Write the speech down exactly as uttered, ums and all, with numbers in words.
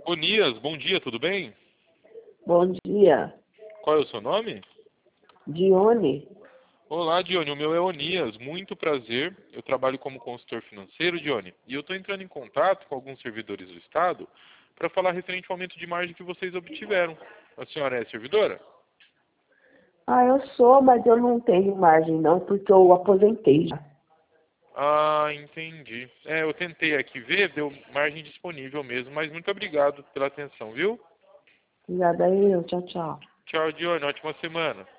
Onias, bom dia, tudo bem? Bom dia. Qual é o seu nome? Dione? Olá, Dione, o meu é Onias, muito prazer. Eu trabalho como consultor financeiro, Dione, e eu estou entrando em contato com alguns servidores do Estado para falar referente ao aumento de margem que vocês obtiveram. A senhora é servidora? Ah, eu sou, mas eu não tenho margem não, porque eu aposentei já. Ah, entendi. É, eu tentei aqui ver, deu margem disponível mesmo, mas muito obrigado pela atenção, viu? Obrigada eu, tchau, tchau. Tchau, Dione, ótima semana.